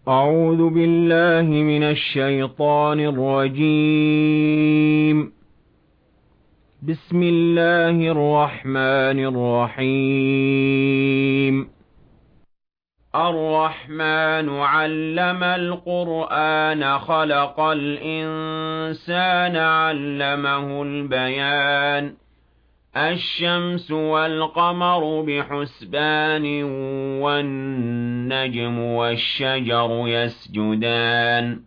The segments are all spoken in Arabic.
أعوذ بالله من الشيطان الرجيم. بسم الله الرحمن الرحيم. الرحمن علم القرآن خلق الإنسان علمه البيان الشمس والقمر بحسبان والنجم والشجر يسجدان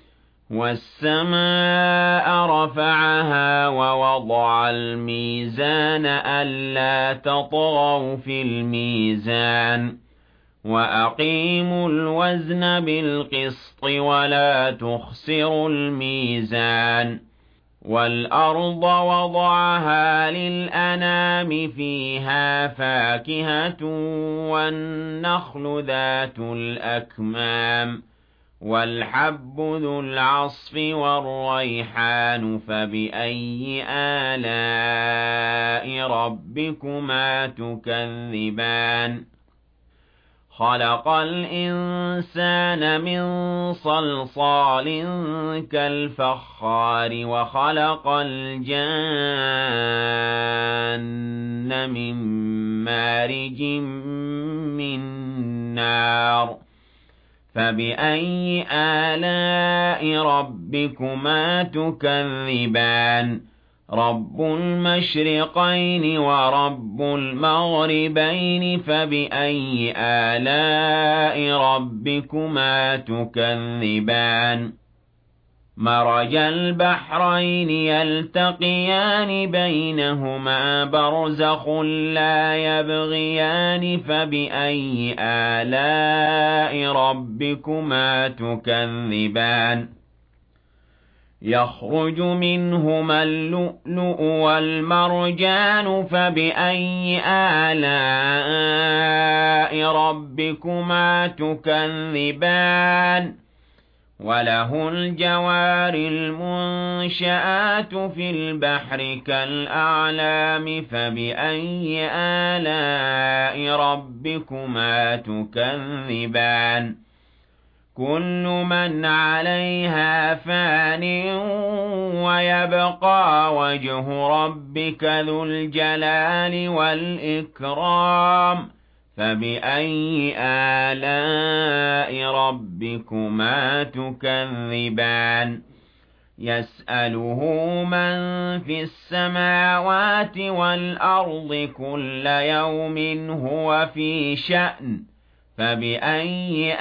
والسماء رفعها ووضع الميزان ألا تطغوا في الميزان وأقيموا الوزن بالقسط ولا تخسروا الميزان والأرض وضعها للأنام فيها فاكهة والنخل ذات الأكمام والحب ذو العصف والريحان فبأي آلاء ربكما تكذبان خلق الإنسان من صلصال كالفخار وخلق الجان من مارج من نار فبأي آلاء ربكما تكذبان رب المشرقين ورب المغربين فبأي آلاء ربكما تكذبان مرج البحرين يلتقيان بينهما برزخ لا يبغيان فبأي آلاء ربكما تكذبان يخرج منهما اللؤلؤ والمرجان فبأي آلاء ربكما تكذبان وله الجوار المنشآت في البحر كالأعلام فبأي آلاء ربكما تكذبان كل من عليها فان ويبقى وجه ربك ذو الجلال والإكرام فبأي آلاء ربكما تكذبان يسأله من في السماوات والأرض كل يوم هو في شأن فبأي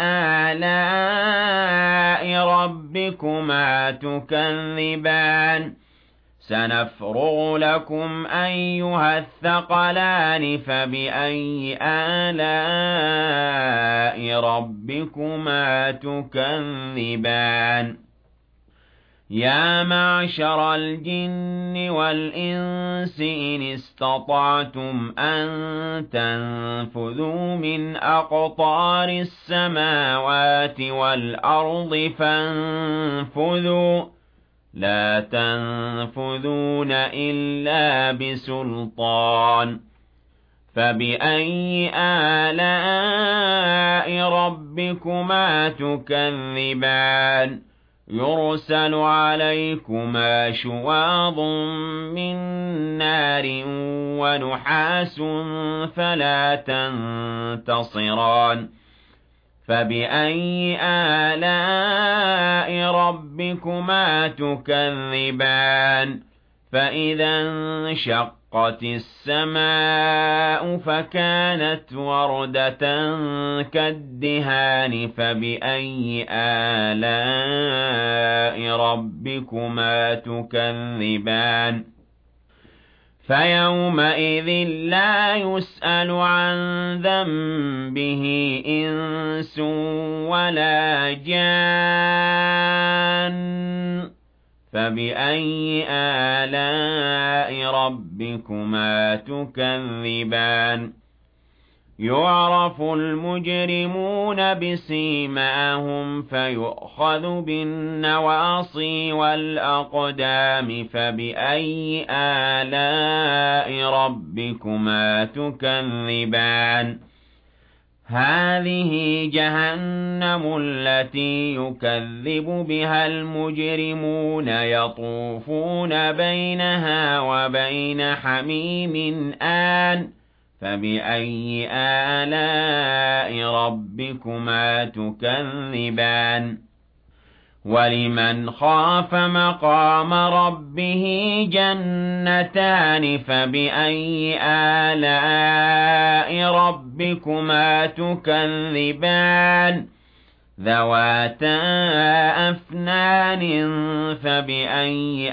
آلاء ربكما تكذبان سنفرغ لكم أيها الثقلان فبأي آلاء ربكما تكذبان يا معشر الجن والإنس إن استطعتم أن تنفذوا من أقطار السماوات والأرض فانفذوا لا تنفذون إلا بسلطان فبأي آلاء ربكما تكذبان يرسل عليكما شواظ من نار ونحاس فلا تنتصران فبأي آلاء ربكما تكذبان فإذا انشقت السماء فكانت وردة كالدهان فبأي آلاء ربكما تكذبان فيومئذ لا يسأل عن ذنبه إنس ولا جان فبأي آلاء ربكما تكذبان يعرف المجرمون بسيماهم فيؤخذ بالنواصي والأقدام فبأي آلاء ربكما تكذبان هَٰذِهِ جَهَنَّمُ الَّتِي يُكَذِّبُ بِهَا الْمُجْرِمُونَ يَطُوفُونَ بَيْنَهَا وَبَيْنَ حَمِيمٍ آنٍ فَبِأَيِّ آلَاءِ رَبِّكُمَا تُكَذِّبَانِ وَلِمَنْ خَافَ مَقَامَ رَبِّهِ جَنَّتَانِ فَبِأَيِّ آلَاءِ رَبِّكُمَا تُكَذِّبَانِ ذَوَاتَا أَفْنَانٍ فَبِأَيِّ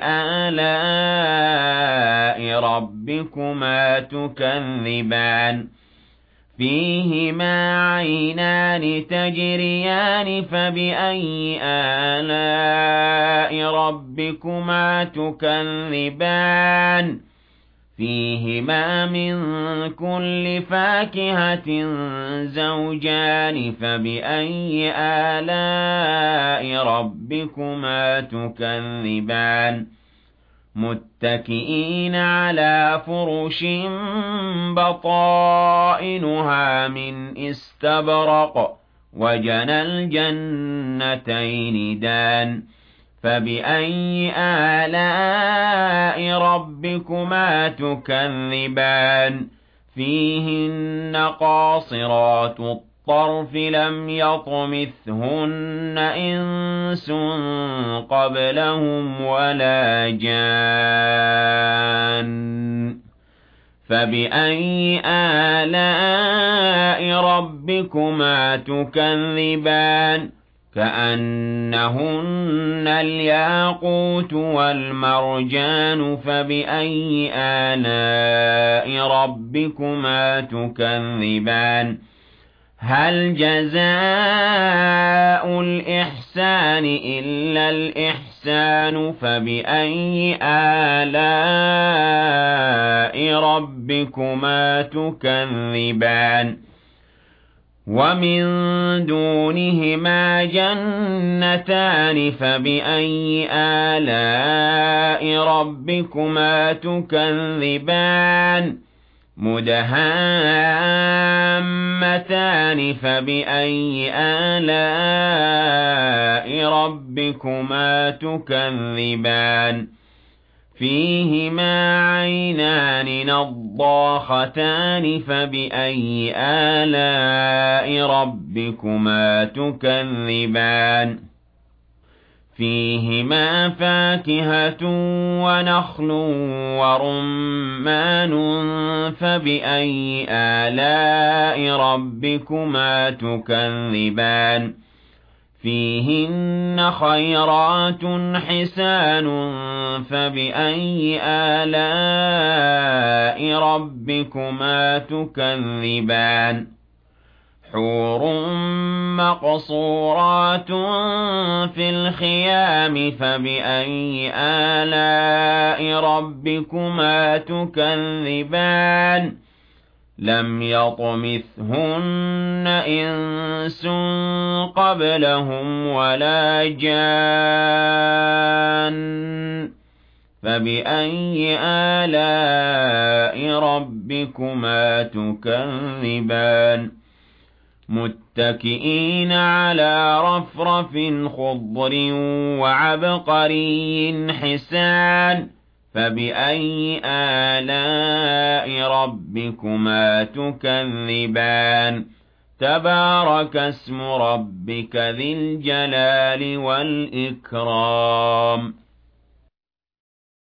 آلَاءِ رَبِّكُمَا تُكَذِّبَانِ فِيهِمَا عَيْنَانِ تَجْرِيَانِ فَبِأَيِّ آلَاءِ رَبِّكُمَا تُكَذِّبَانِ فِيهِمَا مِن كُلِّ فَاكِهَةٍ زَوْجَانِ فَبِأَيِّ آلَاءِ رَبِّكُمَا تُكَذِّبَانِ مُتَّكِئِينَ عَلَى فُرُشٍ بَطَائِنُهَا مِنْ إِسْتَبْرَقٍ وَجَنَى الْجَنَّتَيْنِ دَانٍ فَبِأَيِّ آلَاءِ رَبِّكُمَا تُكَذِّبَانِ فِيهِنَّ قَاصِرَاتُ الطَّرْفِ لَمْ يَطْمِثْهُنَّ إِنسٌ قَبْلَهُمْ وَلَا جَانٌّ فَبِأَيِّ آلَاءِ رَبِّكُمَا تُكَذِّبَانِ كَأَنَّهُنَّ الْيَاقُوتُ وَالْمَرْجَانُ فَبِأَيِّ آلَاءِ رَبِّكُمَا تُكَذِّبَانِ هَلْ جَزَاءُ الْإِحْسَانِ إِلَّا الْإِحْسَانُ فَبِأَيِّ آلَاءِ رَبِّكُمَا تُكَذِّبَانِ وَمِن دُونِهِمَا جَنَّتَانِ فَبِأَيِّ آلَاءِ رَبِّكُمَا تُكَذِّبَانِ مُدْهَامَّتَانِ فَبِأَيِّ آلَاءِ رَبِّكُمَا تُكَذِّبَانِ فِيهِمَا عَيْنَانِ نَضَّاخَتَانِ فَبِأَيِّ آلَاءِ رَبِّكُمَا تُكَذِّبَانِ فِيهِمَا فَاكِهَةٌ وَنَخْلٌ وَرُمَّانٌ فَبِأَيِّ آلَاءِ رَبِّكُمَا تُكَذِّبَانِ فِيهِنَّ خَيْرَاتٌ حِسَانٌ فَبِأَيِّ آلَاءِ رَبِّكُمَا تُكَذِّبَانِ حُورٌ مَّقْصُورَاتٌ فِي الْخِيَامِ فَبِأَيِّ آلَاءِ رَبِّكُمَا تُكَذِّبَانِ لَمْ يَطْمِثْهُنَّ إِنسٌ قَبْلَهُمْ وَلَا جَانٌّ فَبِأَيِّ آلَاءِ رَبِّكُمَا تُكَذِّبَانِ مُتَّكِئِينَ عَلَى رَفْرَفٍ خُضْرٍ وَعَبْقَرِيٍّ حِسَانٍ فَبِأَيِّ آلَاءِ رَبِّكُمَا تُكَذِّبَانِ تَبَارَكَ اسْمُ رَبِّكَ ذِي الْجَلَالِ وَالْإِكْرَامِ